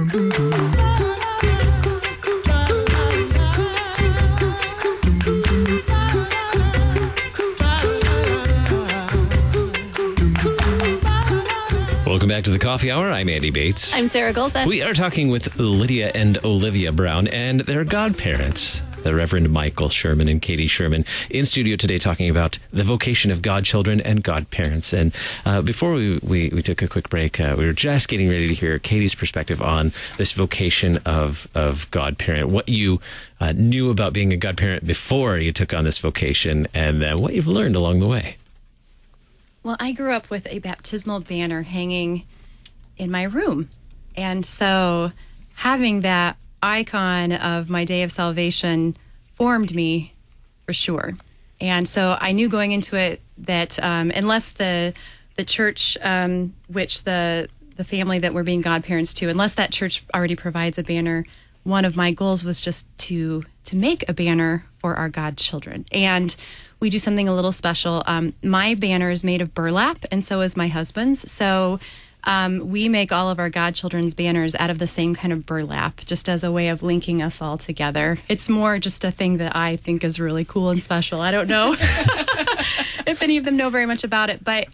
Welcome back to the Coffee Hour. I'm Andy Bates. I'm Sarah Golseth. We are talking with Lydia and Olivia Brown and their godparents, the Reverend Michael Sherman and Katie Sherman, in studio today talking about the vocation of godchildren and godparents. And before we took a quick break, we were just getting ready to hear Katie's perspective on this vocation of godparent, what you knew about being a godparent before you took on this vocation, and what you've learned along the way. Well, I grew up with a baptismal banner hanging in my room. And so having that icon of my day of salvation formed me for sure. And so I knew going into it that unless the church, which the family that we're being godparents to, unless that church already provides a banner, one of my goals was just to make a banner for our godchildren. And we do something a little special. My banner is made of burlap, and so is my husband's. So we make all of our godchildren's banners out of the same kind of burlap, just as a way of linking us all together. It's more just a thing that I think is really cool and special. I don't know if any of them know very much about it, but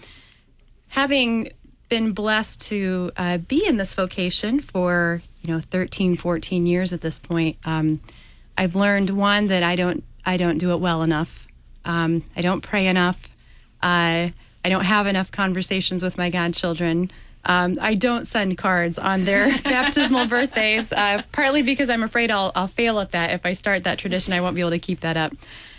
having been blessed to be in this vocation for 13, 14 years at this point, I've learned, one, that I don't do it well enough. I don't pray enough. I don't have enough conversations with my godchildren. I don't send cards on their baptismal birthdays, partly because I'm afraid I'll fail at that. If I start that tradition, I won't be able to keep that up.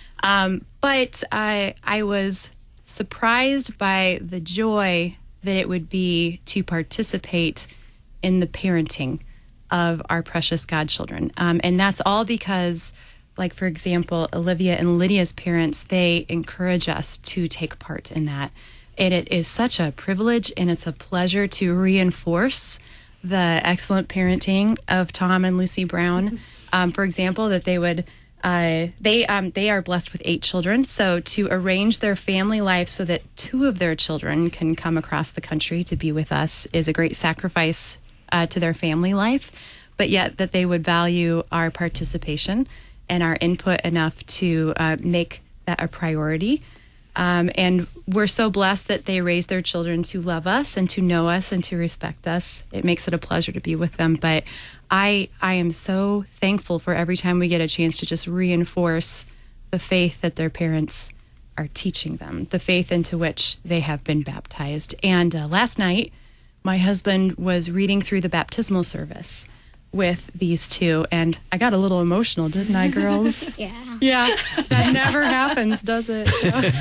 But I was surprised by the joy that it would be to participate in the parenting of our precious godchildren. And that's all because, like, for example, Olivia and Lydia's parents, they encourage us to take part in that. And it is such a privilege and it's a pleasure to reinforce the excellent parenting of Tom and Lucy Brown. For example, that they would, they are blessed with 8 children. So to arrange their family life so that 2 of their children can come across the country to be with us is a great sacrifice to their family life, but yet that they would value our participation and our input enough to make that a priority. And we're so blessed that they raise their children to love us and to know us and to respect us. It makes it a pleasure to be with them. But I am so thankful for every time we get a chance to just reinforce the faith that their parents are teaching them, the faith into which they have been baptized. And last night, my husband was reading through the baptismal service with these 2, and I got a little emotional, didn't I, girls? Yeah, that never happens, does it?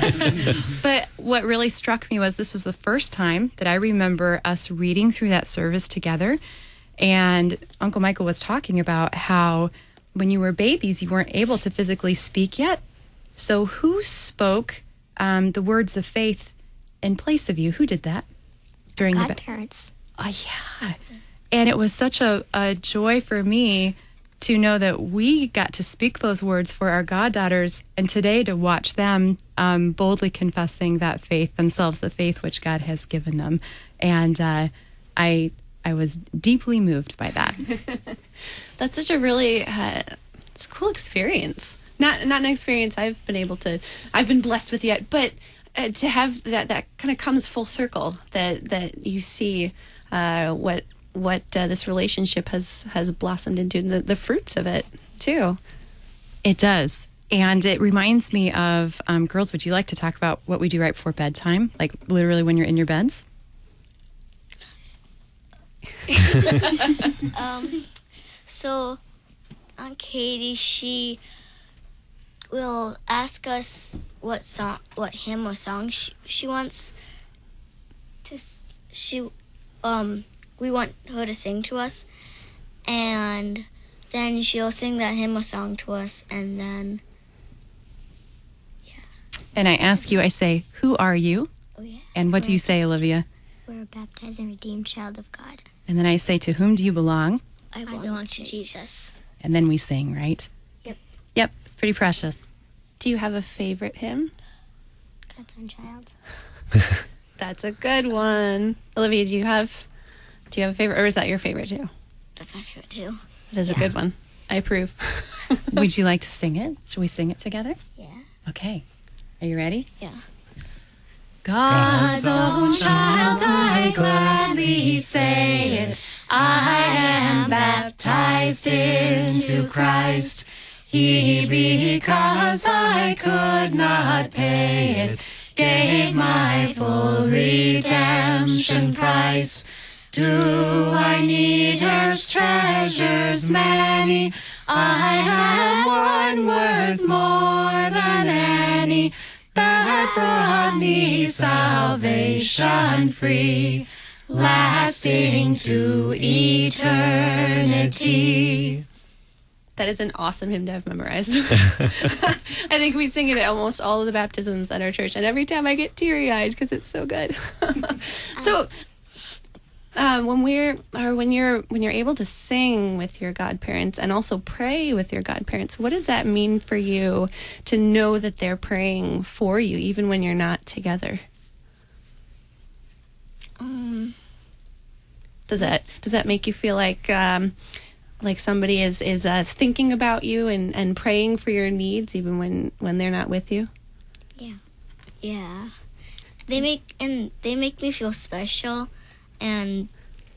But what really struck me was this was the first time that I remember us reading through that service together, and Uncle Michael was talking about how when you were babies, you weren't able to physically speak yet. So who spoke the words of faith in place of you? Who did that during the godparents? Oh, yeah. And it was such a joy for me to know that we got to speak those words for our goddaughters, and today to watch them boldly confessing that faith themselves, the faith which God has given them. And I was deeply moved by that. That's such a really it's a cool experience. Not an experience I've been blessed with yet, but to have that kind of comes full circle, that you see what this relationship has blossomed into, the fruits of it too. It does. And it reminds me of, girls, would you like to talk about what we do right before bedtime? Like literally when you're in your beds? So Aunt Katie, she will ask us what hymn or song she wants to, we want her to sing to us, and then she'll sing that hymn or song to us, and then, And I ask you, I say, who are you? Oh, yeah. And what do you say, Olivia? We're a baptized and redeemed child of God. And then I say, to whom do you belong? I belong to Jesus. And then we sing, right? Yep, it's pretty precious. Do you have a favorite hymn? God's own child. That's a good one. Olivia, do you have a favorite, or is that your favorite too? That's my favorite too. It is a good one. I approve. Would you like to sing it? Should we sing it together? Yeah. Okay. Are you ready? Yeah. God's own child, I gladly say it. I am baptized into Christ. He, because I could not pay it, gave my full redemption price. Do I need earth's treasures many? I have one worth more than any, that brought me salvation free, lasting to eternity. That is an awesome hymn to have memorized. I think we sing it at almost all of the baptisms at our church, and every time I get teary-eyed because it's so good. So, when you're able to sing with your godparents and also pray with your godparents, what does that mean for you to know that they're praying for you, even when you're not together? Does that make you feel like somebody is thinking about you and praying for your needs even when they're not with you? Yeah. They make me feel special, and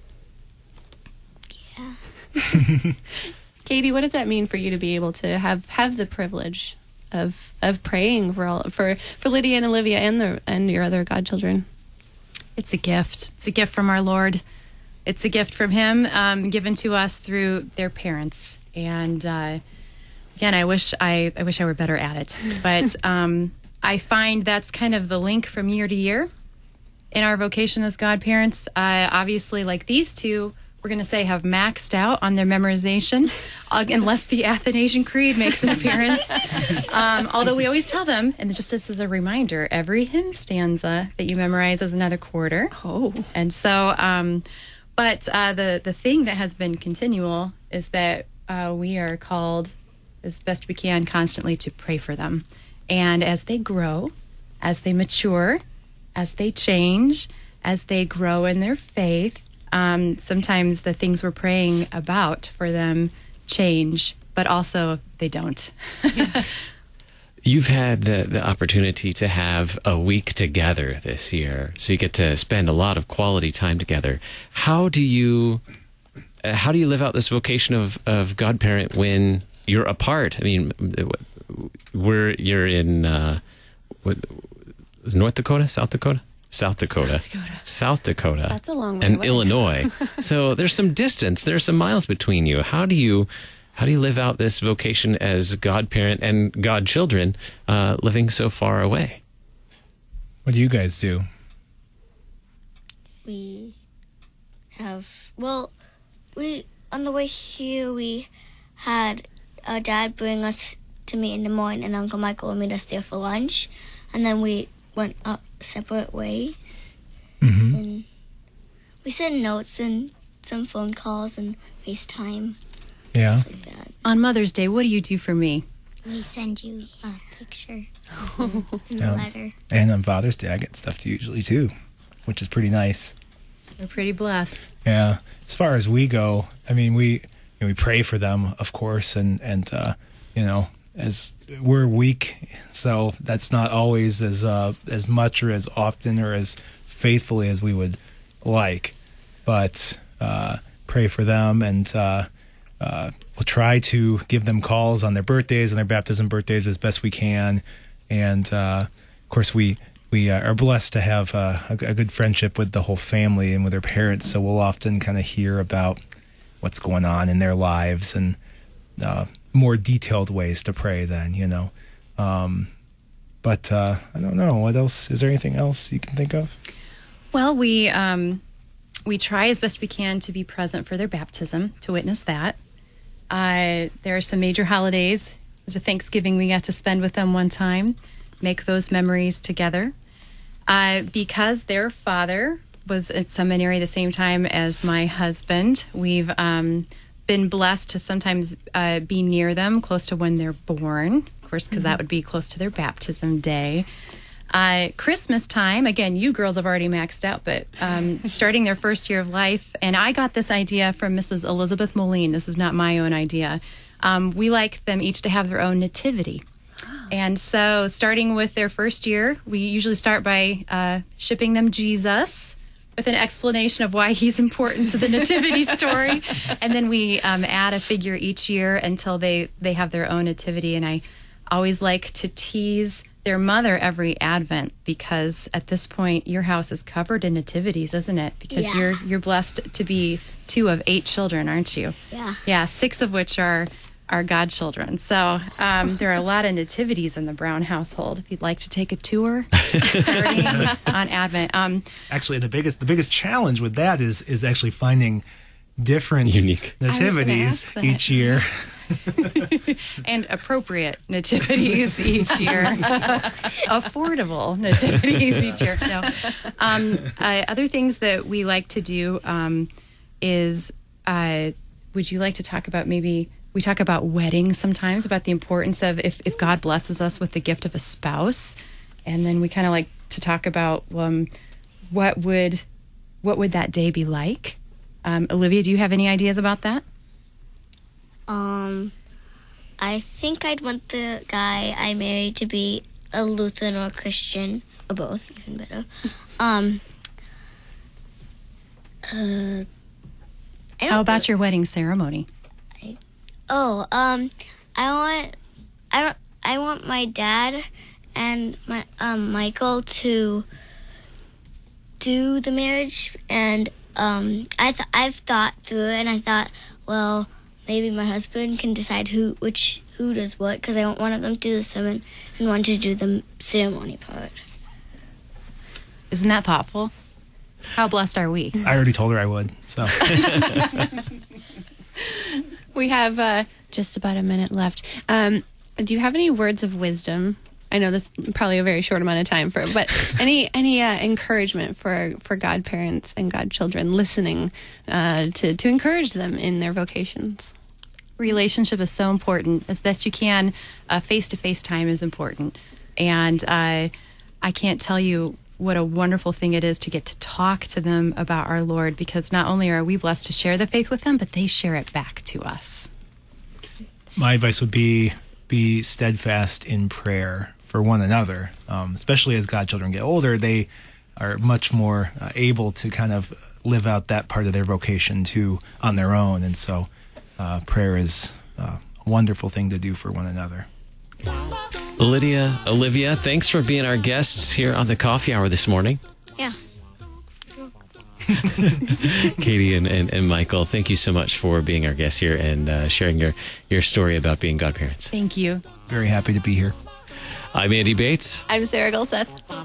yeah. Katie, what does that mean for you to be able to have the privilege of praying for Lydia and Olivia and your other godchildren? It's a gift. It's a gift from our Lord. It's a gift from Him, given to us through their parents. And again, I wish I were better at it. But I find that's kind of the link from year to year in our vocation as godparents. Obviously, like these two, we're going to say have maxed out on their memorization, unless the Athanasian Creed makes an appearance. Although we always tell them, and just as a reminder, every hymn stanza that you memorize is another quarter. Oh. And so, but the thing that has been continual is that we are called, as best we can, constantly to pray for them. And as they grow, as they mature, as they change, as they grow in their faith, sometimes the things we're praying about for them change, but also they don't. You've had the opportunity to have a week together this year, so you get to spend a lot of quality time together. How do you live out this vocation of godparent when you're apart? I mean, you're in North Dakota, South Dakota? South Dakota. South Dakota. That's a long way and away. Illinois. So there's some distance. There's some miles between you. How do you live out this vocation as godparent and godchildren, living so far away? What do you guys do? We on the way here, we had our dad bring us to meet in Des Moines, and Uncle Michael would meet us there for lunch, and then we went up separate ways. Mm-hmm. And we sent notes and some phone calls and FaceTime. Yeah. Stuff like that. On Mother's Day, what do you do for me? We send you a picture in Yeah. a letter. And on Father's Day, I get stuff to usually too, which is pretty nice. We're pretty blessed. Yeah. As far as we go, I mean, we pray for them, of course, and as we're weak, so that's not always as much or as often or as faithfully as we would like. But pray for them, and we'll try to give them calls on their birthdays and their baptism birthdays as best we can. And of course, we are blessed to have a good friendship with the whole family and with their parents. So we'll often kind of hear about what's going on in their lives and more detailed ways to pray then, But I don't know. What else? Is there anything else you can think of? Well, we try as best we can to be present for their baptism, to witness that. There are some major holidays. There's a Thanksgiving we got to spend with them one time, make those memories together. Because their father was at seminary the same time as my husband, we've been blessed to sometimes be near them, close to when they're born, of course, because that would be close to their baptism day. Christmas time, again, you girls have already maxed out, but starting their first year of life. And I got this idea from Mrs. Elizabeth Moline. This is not my own idea. We like them each to have their own nativity. And so starting with their first year, we usually start by shipping them Jesus with an explanation of why he's important to the nativity story. And then we add a figure each year until they have their own nativity. And I always like to tease their mother every Advent, because at this point your house is covered in nativities, isn't it? Because you're blessed to be 2 of 8 children, aren't you? Yeah, 6 of which are godchildren. So there are a lot of nativities in the Brown household. If you'd like to take a tour starting on Advent. Actually, the biggest challenge with that is actually finding different unique nativities each year. And appropriate nativities each year. Affordable nativities each year. No. Other things that we like to do is, would you like to talk about, maybe we talk about weddings sometimes, about the importance of if God blesses us with the gift of a spouse, and then we kind of like to talk about what would that day be like. Olivia, do you have any ideas about that? I think I'd want the guy I married to be a Lutheran or a Christian, or both, even better. How about your wedding ceremony? I want my dad and my Michael to do the marriage, and I've thought through it, and I thought, well, maybe my husband can decide who does what, because I want one of them to do the sermon and one to do the ceremony part. Isn't that thoughtful? How blessed are we? I already told her I would, so. We have just about a minute left. Do you have any words of wisdom? I know that's probably a very short amount of time but any encouragement for godparents and godchildren listening to encourage them in their vocations? Relationship is so important. As best you can, face-to-face time is important. And I can't tell you what a wonderful thing it is to get to talk to them about our Lord, because not only are we blessed to share the faith with them, but they share it back to us. My advice would be steadfast in prayer for one another, especially as godchildren get older. They are much more able to kind of live out that part of their vocation too on their own, and so prayer is a wonderful thing to do for one another. Lydia, Olivia, thanks for being our guests here on the Coffee Hour this morning. Yeah. Katie and Michael, thank you so much for being our guests here and sharing your story about being godparents. Thank you. Very happy to be here. I'm Andy Bates. I'm Sarah Gulseth.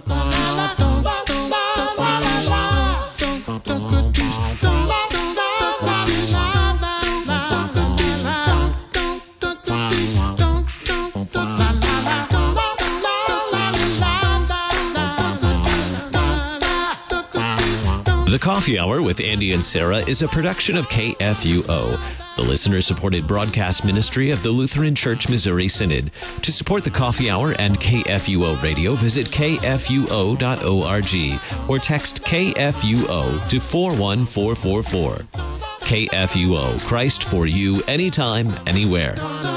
The Coffee Hour with Andy and Sarah is a production of KFUO, the listener-supported broadcast ministry of the Lutheran Church Missouri Synod. To support the Coffee Hour and KFUO Radio, visit kfuo.org or text KFUO to 41444. KFUO, Christ for you, anytime, anywhere.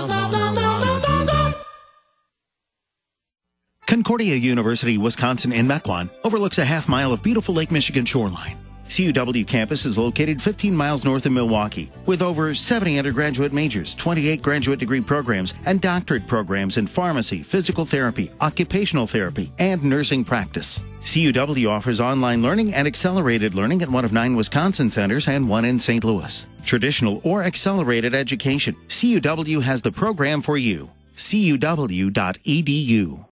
Concordia University, Wisconsin in Mequon overlooks a half-mile of beautiful Lake Michigan shoreline. CUW campus is located 15 miles north of Milwaukee, with over 70 undergraduate majors, 28 graduate degree programs, and doctorate programs in pharmacy, physical therapy, occupational therapy, and nursing practice. CUW offers online learning and accelerated learning at one of 9 Wisconsin centers and 1 in St. Louis. Traditional or accelerated education. CUW has the program for you. CUW.edu.